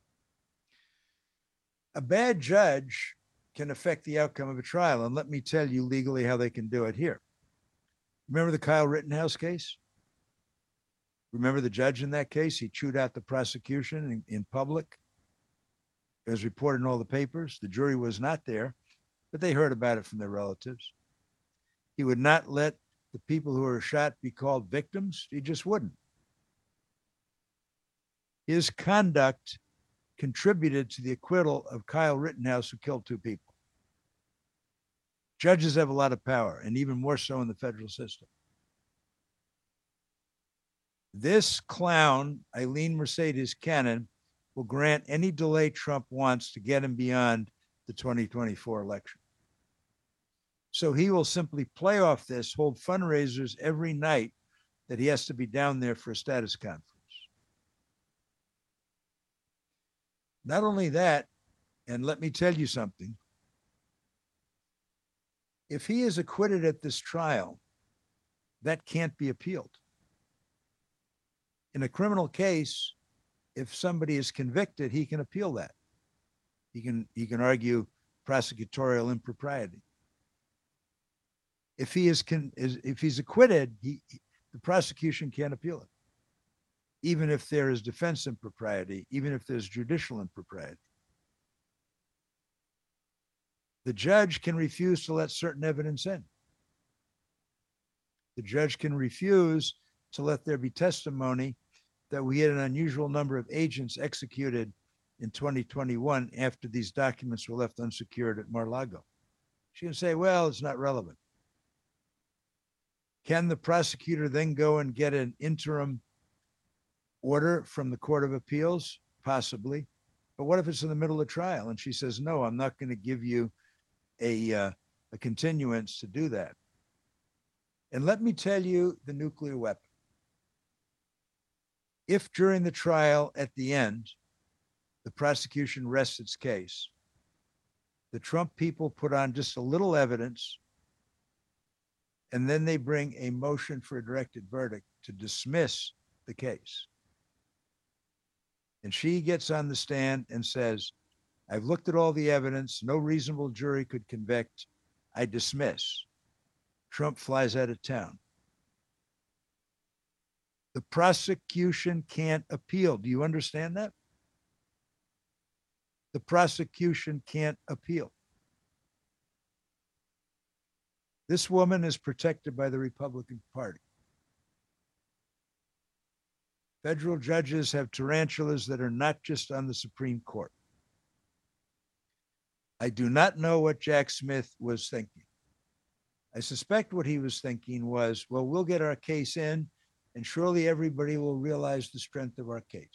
A bad judge can affect the outcome of a trial, and let me tell you legally how they can do it here. Remember the Kyle Rittenhouse case? Remember the judge in that case? He chewed out the prosecution in, in public. It was reported in all the papers. The jury was not there, but they heard about it from their relatives. He would not let the people who were shot be called victims. He just wouldn't. His conduct contributed to the acquittal of Kyle Rittenhouse, who killed two people. Judges have a lot of power, and even more so in the federal system. This clown, Eileen Mercedes Cannon, will grant any delay Trump wants to get him beyond the twenty twenty-four election. So he will simply play off this, hold fundraisers every night that he has to be down there for a status conference. Not only that, And let me tell you something. If he is acquitted at this trial, that can't be appealed. In a criminal case, if somebody is convicted, he can appeal that. He can, he can argue prosecutorial impropriety. If he is, con, is if he's acquitted, he, the prosecution can't appeal it, even if there is defense impropriety, even if there's judicial impropriety. The judge can refuse to let certain evidence in. The judge can refuse to let there be testimony that we had an unusual number of agents executed in twenty twenty-one after these documents were left unsecured at Mar-a-Lago. She can say, well, it's not relevant. Can the prosecutor then go and get an interim order from the Court of Appeals? Possibly. But what if it's in the middle of trial and she says, no, I'm not going to give you a, uh, a continuance to do that. And let me tell you the nuclear weapon. If during the trial at the end, the prosecution rests its case, the Trump people put on just a little evidence, and then they bring a motion for a directed verdict to dismiss the case. And she gets on the stand and says, I've looked at all the evidence. No reasonable jury could convict. I dismiss. Trump flies out of town. The prosecution can't appeal. Do you understand that? The prosecution can't appeal. This woman is protected by the Republican Party. Federal judges have tarantulas that are not just on the Supreme Court. I do not know what Jack Smith was thinking. I suspect what he was thinking was, well, we'll get our case in, and surely everybody will realize the strength of our case.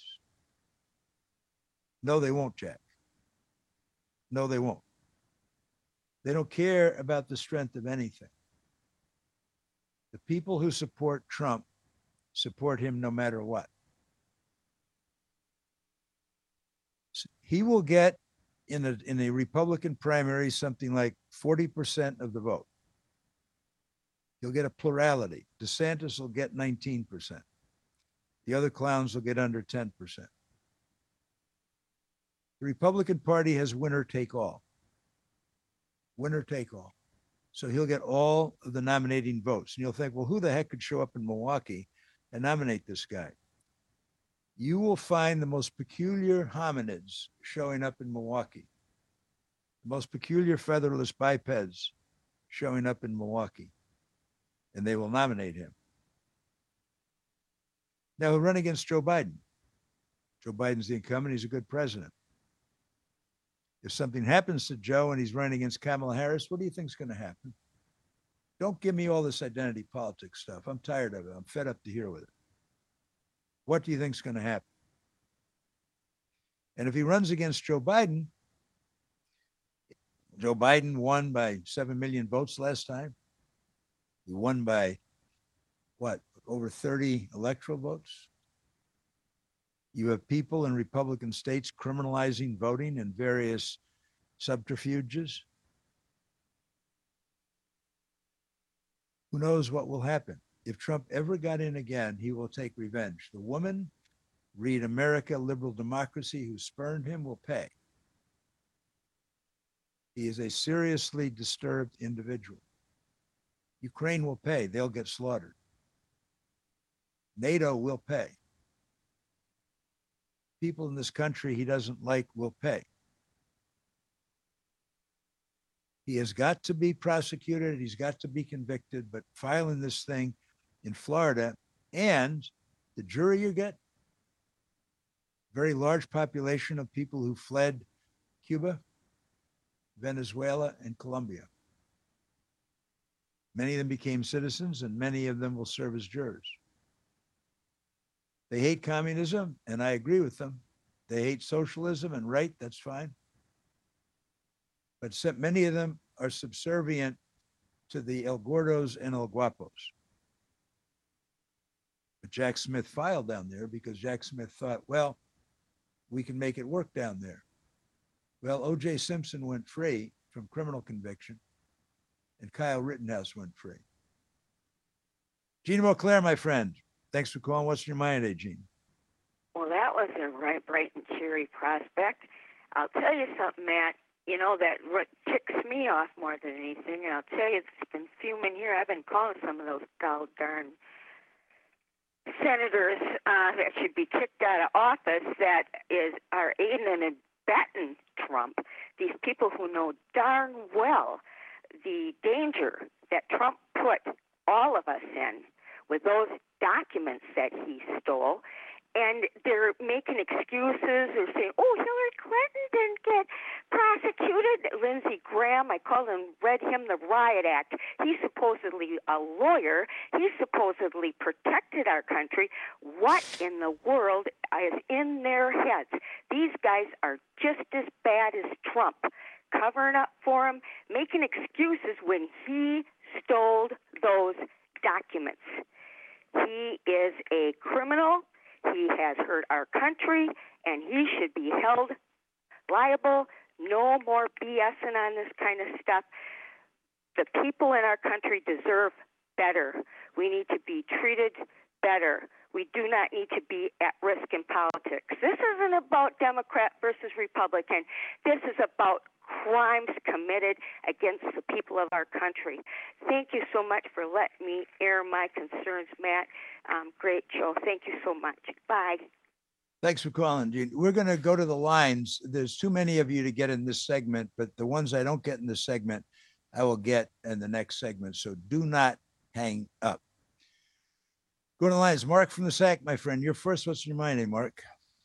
No, they won't, Jack. No, they won't. They don't care about the strength of anything. The people who support Trump support him no matter what. He will get in a, in a Republican primary something like forty percent of the vote. He'll get a plurality. DeSantis will get nineteen percent. The other clowns will get under ten percent. The Republican Party has winner take all. Winner take all. So he'll get all of the nominating votes. And you'll think, well, who the heck could show up in Milwaukee and nominate this guy? You will find the most peculiar hominids showing up in Milwaukee. The most peculiar featherless bipeds showing up in Milwaukee. And they will nominate him. Now he'll run against Joe Biden. Joe Biden's the incumbent. He's a good president. If something happens to Joe and he's running against Kamala Harris, what do you think is going to happen? Don't give me all this identity politics stuff. I'm tired of it. I'm fed up to here with it. What do you think is going to happen? And if he runs against Joe Biden, Joe Biden won by seven million votes last time. He won by, what, over thirty electoral votes? You have people in Republican states criminalizing voting in various subterfuges. Who knows what will happen? If Trump ever got in again, he will take revenge. The woman, read America, Liberal Democracy, who spurned him will pay. He is a seriously disturbed individual. Ukraine will pay. They'll get slaughtered. NATO will pay. People in this country he doesn't like will pay. He has got to be prosecuted. He's got to be convicted, but filing this thing in Florida and the jury you get, very large population of people who fled Cuba, Venezuela, and Colombia. Many of them became citizens and many of them will serve as jurors. They hate communism, and I agree with them. They hate socialism, and right, that's fine. But many of them are subservient to the El Gordos and El Guapos. But Jack Smith filed down there because Jack Smith thought, well, we can make it work down there. Well, O J Simpson went free from criminal conviction, and Kyle Rittenhouse went free. Gene Beauclair, my friend, thanks for calling. What's in your mind today, Gene? Well, that was a right, bright and cheery prospect. I'll tell you something, Matt. You know, that what ticks me off more than anything, and I'll tell you, it's been fuming here. I've been calling some of those darn senators uh, that should be kicked out of office that is are aiding and abetting Trump. These people who know darn well the danger that Trump put all of us in with those documents that he stole. And they're making excuses or saying, oh, Hillary Clinton didn't get prosecuted. Lindsey Graham, I call him, read him the Riot Act. He's supposedly a lawyer. He supposedly protected our country. What in the world is in their heads? These guys are just as bad as Trump, covering up for him, making excuses when he stole those documents. He is a criminal. He has hurt our country, and he should be held liable. No more BSing on this kind of stuff. The people in our country deserve better. We need to be treated better. We do not need to be at risk in politics. This isn't about Democrat versus Republican. This is about crimes committed against the people of our country. Thank you so much for letting me air my concerns, Matt. Um, great show. Thank you so much. Bye. Thanks for calling, Gene. We're going to go to the lines. There's too many of you to get in this segment, but the ones I don't get in this segment, I will get in the next segment. So do not hang up. Go to the lines. Mark from the S A C, my friend. You're first. What's in your mind, eh, Mark?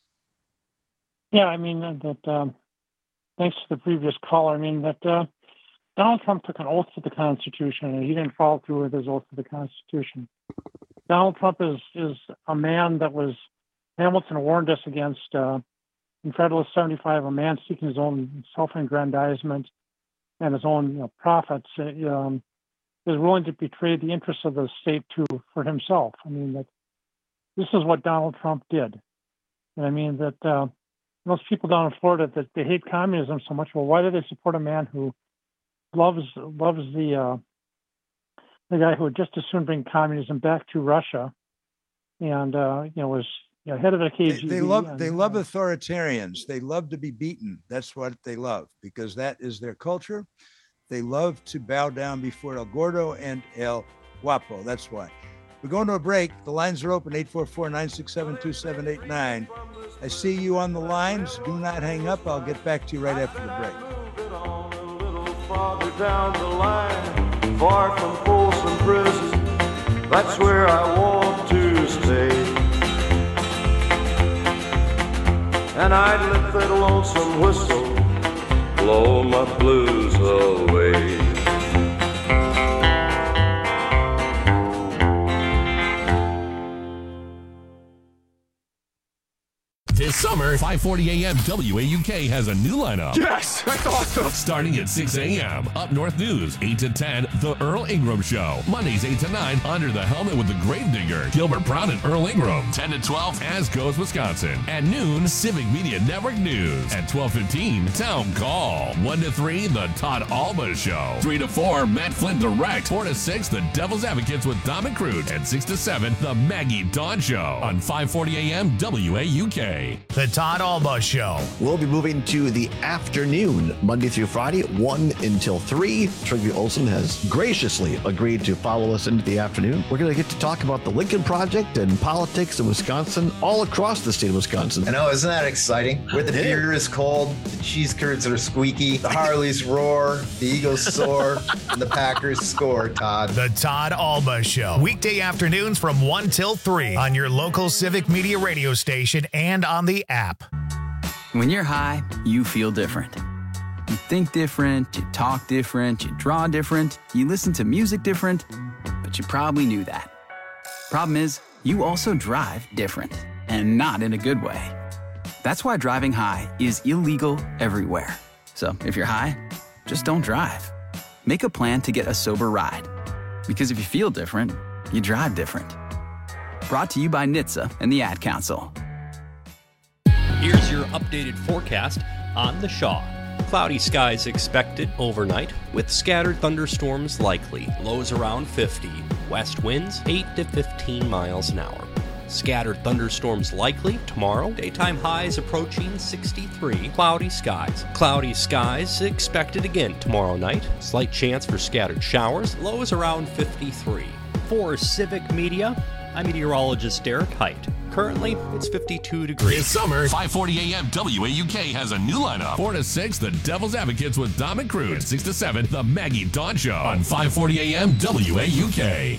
Yeah, I mean, uh, that. Um, thanks to the previous caller. I mean, that uh, Donald Trump took an oath to the Constitution, and he didn't follow through with his oath to the Constitution. Donald Trump is is a man that was Hamilton warned us against uh, in Federalist seventy-five, a man seeking his own self-aggrandizement and his own you know, profits. Uh, um, is willing to betray the interests of the state to for himself. I mean, that this is what Donald Trump did. And I mean that uh, most people down in Florida that they hate communism so much. Well, why do they support a man who loves loves the uh, the guy who would just as soon bring communism back to Russia, and uh, you know was you know, head of the K G B? They, they love and, they love authoritarians. They love to be beaten. That's what they love because that is their culture. They love to bow down before El Gordo and El Guapo. That's why. We're going to a break. The lines are open, eight four four, nine six seven, two seven eight nine. I see you on the lines. Do not hang up. I'll get back to you right after the break. Farther down the line, far from Folsom Prison, that's where I want to stay. And I'd let that lonesome whistle blow my blues away. This summer, five forty a.m. W A U K has a new lineup. Yes, that's awesome. Starting at six a.m. Up North News, eight to ten, The Earl Ingram Show. Mondays, eight to nine, Under the Helmet with the Gravedigger, Gilbert Brown and Earl Ingram. ten to twelve, As Goes Wisconsin. At noon, Civic Media Network News. At twelve fifteen, Town Call. one to three, The Todd Alba Show. three to four, Matt Flynn Direct. four to six, The Devil's Advocates with Dom and Crude. And six to seven, The Maggie Dawn Show. On five forty a.m. W A U K. The Todd Alba Show. We'll be moving to the afternoon, Monday through Friday, one until three. Trygve Olsen has graciously agreed to follow us into the afternoon. We're going to get to talk about the Lincoln Project and politics in Wisconsin, all across the state of Wisconsin. I know, isn't that exciting? Where the beer is cold, the cheese curds are squeaky, the Harleys roar, the Eagles soar, and the Packers score, Todd. The Todd Alba Show. Weekday afternoons from one till three on your local Civic Media radio station and on the app. When you're high, you feel different. You think different, you talk different, you draw different, you listen to music different, but you probably knew that. Problem is, you also drive different, and not in a good way. That's why driving high is illegal everywhere. So if you're high, just don't drive. Make a plan to get a sober ride. Because if you feel different, you drive different. Brought to you by N H T S A and the Ad Council. Here's your updated forecast on the Shaw. Cloudy skies expected overnight with scattered thunderstorms likely. Lows around fifty. West winds eight to fifteen miles an hour. Scattered thunderstorms likely tomorrow. Daytime highs approaching sixty-three. Cloudy skies. Cloudy skies expected again tomorrow night. Slight chance for scattered showers. Lows around fifty-three. For Civic Media, I'm meteorologist Derek Height. Currently, it's fifty-two degrees. It's summer. five forty a.m. W A U K has a new lineup. four to six, The Devil's Advocates with Dom and Crude. six to seven, The Maggie Dawn Show on five forty a.m. W A U K.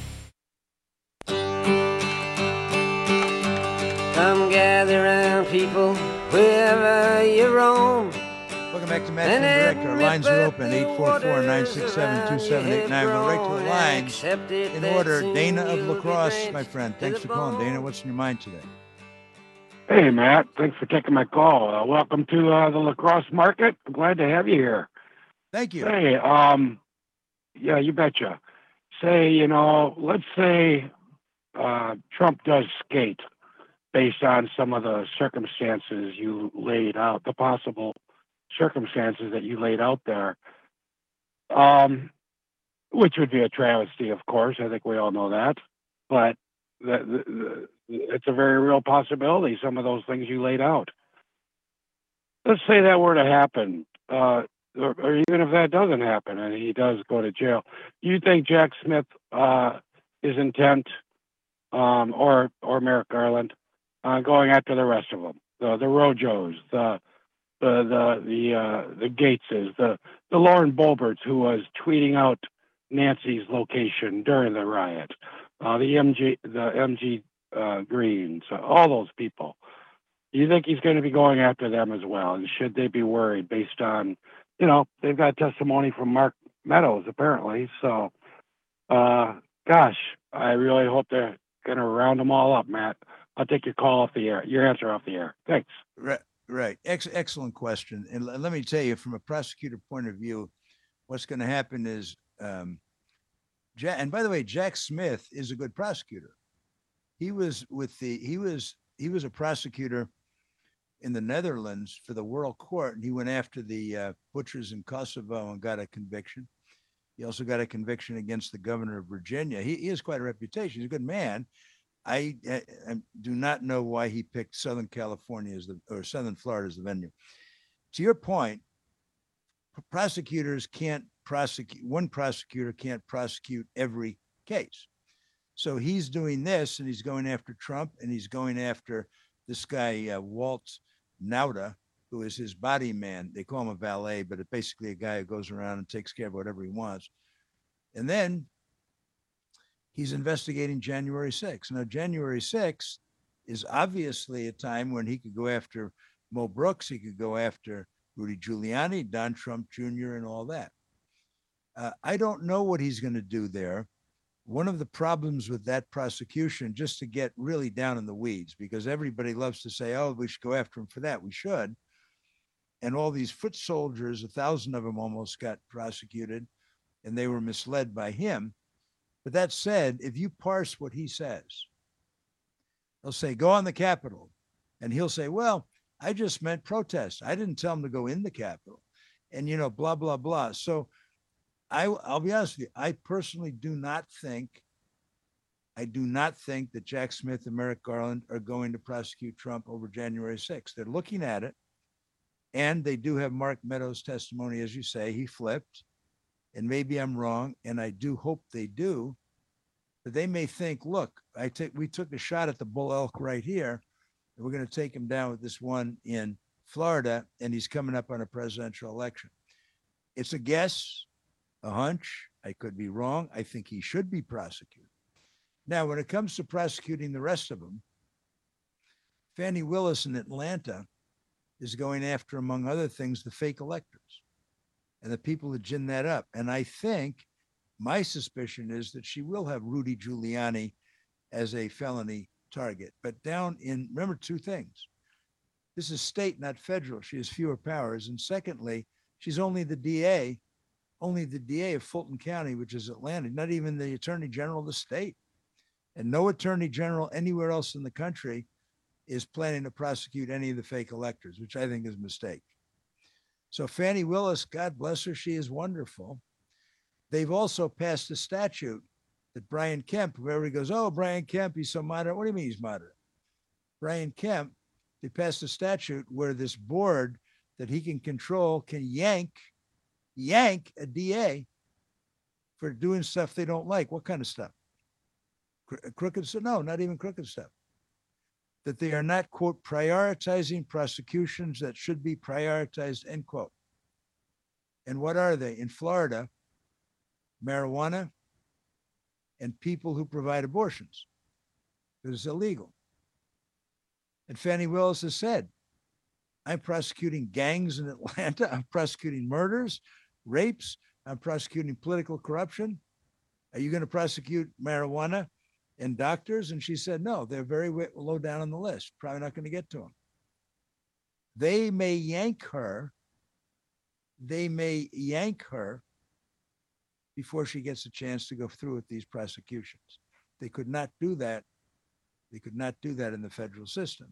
Come gather round, people, wherever you roam. Welcome back to Match and Direct. Our lines are open, eight four four, nine six seven, two seven eight nine. Go right to the lines in order. Dana of La Crosse, my friend. Thanks for calling. Dana, what's in your mind today? Hey, Matt. Thanks for taking my call. Uh, welcome to uh, the La Crosse market. I'm glad to have you here. Thank you. Hey, um, yeah, you betcha. Say, you know, let's say uh, Trump does skate based on some of the circumstances you laid out, the possible circumstances that you laid out there, um, which would be a travesty, of course. I think we all know that. But the, the, the, it's a very real possibility, some of those things you laid out. Let's say that were to happen, uh, or, or even if that doesn't happen and he does go to jail, do you think Jack Smith uh, is intent, um, or, or Merrick Garland, uh, going after the rest of them, the, the Rojos, the the the the uh, the Gateses, the the Lauren Boeberts, who was tweeting out Nancy's location during the riot, uh, the M G the M G uh, Greens, uh, all those people. Do you think he's going to be going after them as well? And should they be worried based on, you know, they've got testimony from Mark Meadows apparently. So, uh, gosh, I really hope they're going to round them all up, Matt. I'll take your call off the air, your answer off the air. Thanks. Right. Right. Ex- excellent question. And l- let me tell you, from a prosecutor point of view, what's going to happen is, um, ja- and by the way, Jack Smith is a good prosecutor. He was with the, he was, he was a prosecutor in the Netherlands for the World Court, and he went after the uh, butchers in Kosovo and got a conviction. He also got a conviction against the governor of Virginia. He, he has quite a reputation. He's a good man. I, I, I do not know why he picked Southern California as the, or Southern Florida as the venue. To your point, prosecutors can't prosecute, one prosecutor can't prosecute every case. So he's doing this, and he's going after Trump, and he's going after this guy, uh, Walt Nauta, who is his body man. They call him a valet, but it's basically a guy who goes around and takes care of whatever he wants. And then he's investigating January sixth. Now, January sixth is obviously a time when he could go after Mo Brooks. He could go after Rudy Giuliani, Don Trump Junior, and all that. Uh, I don't know what he's going to do there. One of the problems with that prosecution, just to get really down in the weeds, because everybody loves to say, oh, we should go after him for that. We should. And all these foot soldiers, a thousand of them almost got prosecuted, and they were misled by him. But that said, if you parse what he says, he'll say, go on the Capitol. And he'll say, well, I just meant protest. I didn't tell him to go in the Capitol. And, you know, blah, blah, blah. So I, I'll be honest with you. I personally do not think, I do not think that Jack Smith and Merrick Garland are going to prosecute Trump over January sixth. They're looking at it. And they do have Mark Meadows' testimony, as you say. He flipped. And maybe I'm wrong, and I do hope they do, but they may think, look, I take we took a shot at the bull elk right here, and we're going to take him down with this one in Florida, and he's coming up on a presidential election. It's a guess, a hunch. I could be wrong. I think he should be prosecuted. Now, when it comes to prosecuting the rest of them, Fannie Willis in Atlanta is going after, among other things, the fake electors and the people that gin that up. And I think my suspicion is that she will have Rudy Giuliani as a felony target. But down in, remember two things. This is state, not federal. She has fewer powers. And secondly, she's only the D A, only the D A of Fulton County, which is Atlanta, not even the attorney general of the state. And no attorney general anywhere else in the country is planning to prosecute any of the fake electors, which I think is a mistake. So Fannie Willis, God bless her, she is wonderful. They've also passed a statute that Brian Kemp, where everybody goes, oh, Brian Kemp, he's so moderate. What do you mean he's moderate? Brian Kemp, they passed a statute where this board that he can control can yank, yank a D A for doing stuff they don't like. What kind of stuff? Crooked stuff? No, not even crooked stuff. That they are not, quote, prioritizing prosecutions that should be prioritized, end quote. And what are they? In Florida, marijuana and people who provide abortions. It is illegal. And Fannie Willis has said, I'm prosecuting gangs in Atlanta. I'm prosecuting murders, rapes. I'm prosecuting political corruption. Are you going to prosecute marijuana and doctors? And she said, no, they're very low down on the list. Probably not going to get to them. They may yank her. They may yank her before she gets a chance to go through with these prosecutions. They could not do that. They could not do that in the federal system.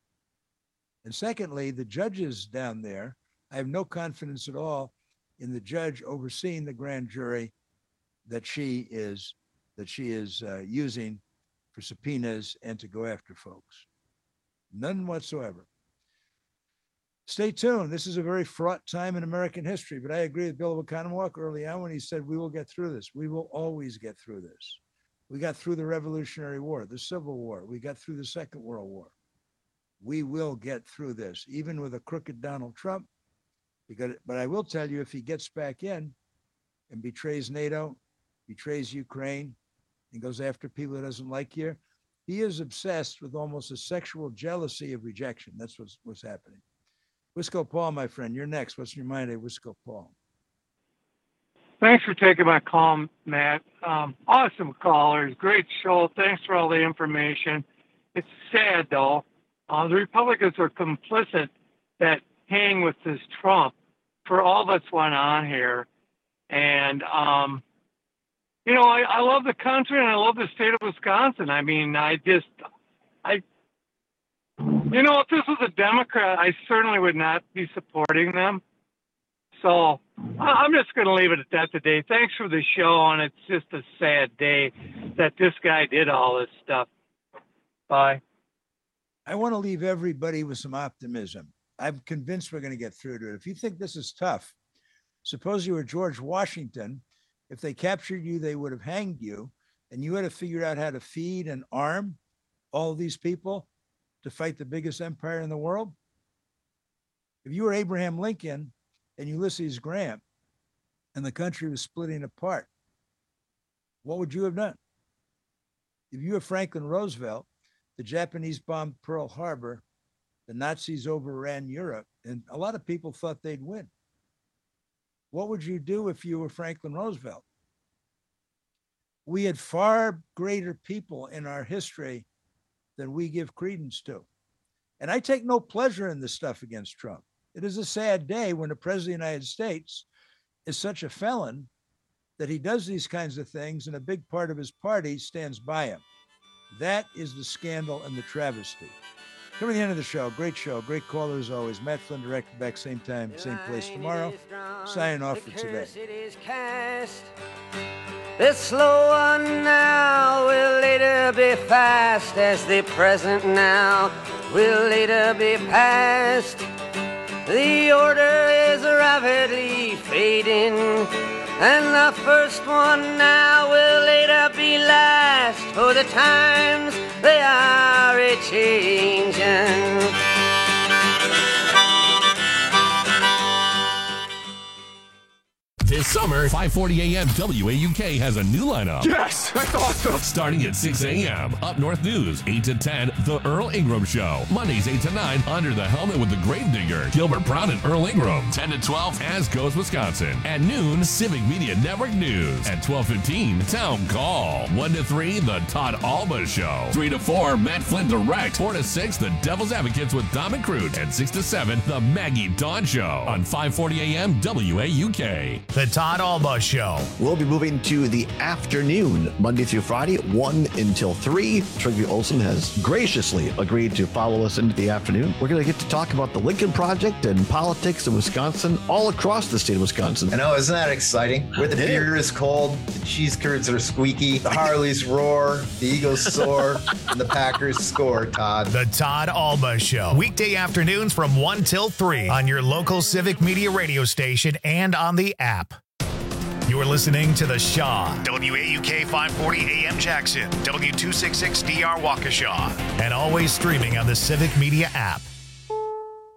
And secondly, the judges down there, I have no confidence at all in the judge overseeing the grand jury that she is that she is uh, using for subpoenas and to go after folks. None whatsoever. Stay tuned. This is a very fraught time in American history, but I agree with Bill Oconomowoc early on when he said, we will get through this. We will always get through this. We got through the Revolutionary War, the Civil War. We got through the Second World War. We will get through this, even with a crooked Donald Trump. Because, but I will tell you, if he gets back in and betrays NATO, betrays Ukraine, and goes after people who doesn't like you, he is obsessed with almost a sexual jealousy of rejection. That's what's, what's happening. Wisco Paul, my friend, you're next. What's in your mind, Wisco Paul? Thanks for taking my call, Matt. Um, awesome callers, great show. Thanks for all the information. It's sad, though. Uh, the Republicans are complicit that hang with this Trump for all that's went on here. And, um, you know, I, I love the country and I love the state of Wisconsin. I mean, I just, I, you know, if this was a Democrat, I certainly would not be supporting them. So I'm just going to leave it at that today. Thanks for the show. And it's just a sad day that this guy did all this stuff. Bye. I want to leave everybody with some optimism. I'm convinced we're going to get through to it. If you think this is tough, suppose you were George Washington. If they captured you, they would have hanged you, and you had to figure out how to feed and arm all these people to fight the biggest empire in the world. If you were Abraham Lincoln and Ulysses Grant and the country was splitting apart, what would you have done? If you were Franklin Roosevelt, the Japanese bombed Pearl Harbor, the Nazis overran Europe, and a lot of people thought they'd win. What would you do if you were Franklin Roosevelt? We had far greater people in our history than we give credence to. And I take no pleasure in this stuff against Trump. It is a sad day when the president of the United States is such a felon that he does these kinds of things and a big part of his party stands by him. That is the scandal and the travesty. Coming to the end of the show, great show, great caller as always. Matt Flynn, direct back same time, same place tomorrow. Signing off for today. The slow one now will later be fast, as the present now will later be past. The order is rapidly fading, and the first one now will later be last, for the times they are a-changing. This summer, five forty a.m. W A U K has a new lineup. Yes, that's awesome. Starting at six a.m. Up North News, eight to ten, The Earl Ingram Show. Mondays, eight to nine, Under the Helmet with the Gravedigger, Gilbert Brown and Earl Ingram. ten to twelve, As Goes Wisconsin. At noon, Civic Media Network News. At twelve fifteen, Town Call. one to three, The Todd Alba Show. three to four, Matt Flynn Direct. four to six, The Devil's Advocates with Dom and Crute. And six to seven, The Maggie Dawn Show. On five forty a.m. W A U K. The Todd Alba Show. We'll be moving to the afternoon, Monday through Friday, one until three. Trygve Olson has graciously agreed to follow us into the afternoon. We're going to get to talk about the Lincoln Project and politics in Wisconsin, all across the state of Wisconsin. I know, isn't that exciting? Where the Yeah. beer is cold, the cheese curds are squeaky, the Harleys roar, the Eagles soar, and the Packers score, Todd. The Todd Alba Show. Weekday afternoons from one till three on your local Civic Media radio station and on the app. You're listening to The Shaw. W A U K five forty A M Jackson. W two sixty-six D R Waukesha. And always streaming on the Civic Media app.